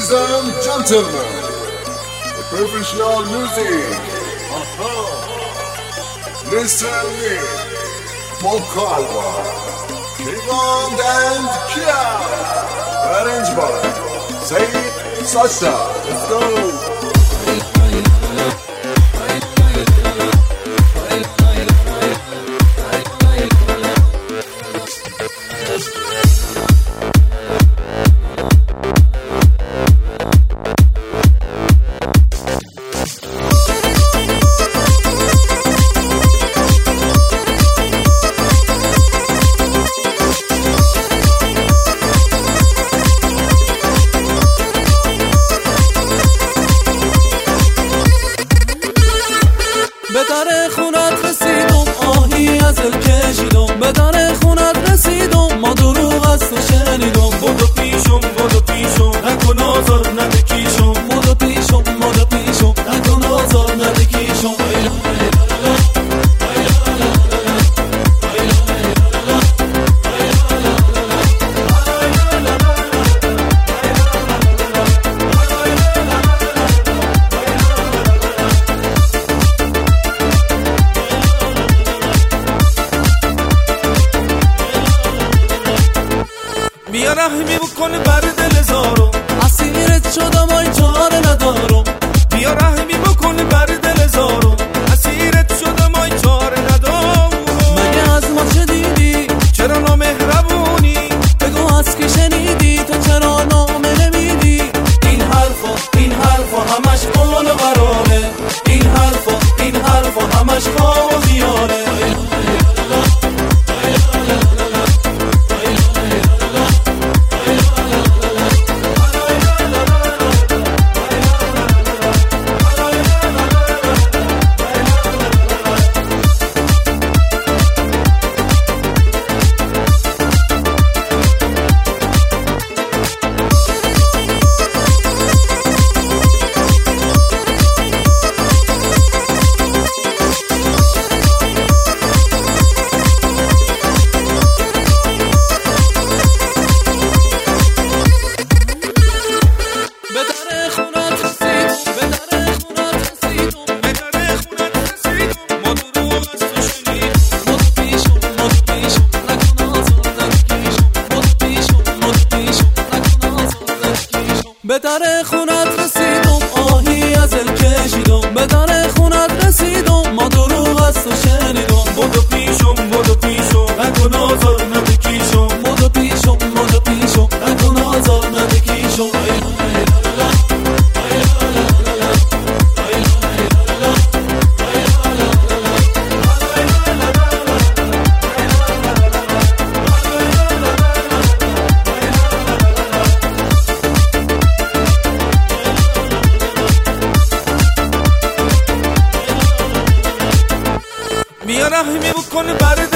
Ladies and gentlemen, the professional music. Listen me, Paul Calva, Kevin and Kia. Arranged by Said Sasha. Let's go. به در خونت رسیدم آهی از دل کشیدم به در خونت رسیدم ما دروغ از تو شنیدم بدو پیشم نکن آزار نده کیشم بدو پیشم نکن آزار نده کیشم بیا رحمی بکن بر دل زارو اسیرت شدم ای چاره ندارم بیا رحمی بکن بر دل زارو اسیرت شدم ای چاره ندارم مگه از ما چه دیدی چرا نامهربونی بگو از که شنیدی تو چرا نامه نمیدی این حرفا همش قول و قراره این حرفا همش خواب و خیاله به در خونت رسیدم آهی از دل کشیدم به در خونت رسیدم ما دروغ از تو شنیدم بدو پیشم نکن آزار نده کیشم بدو پیشم نکن آزار نده کیشم بیا رحمی بکن بر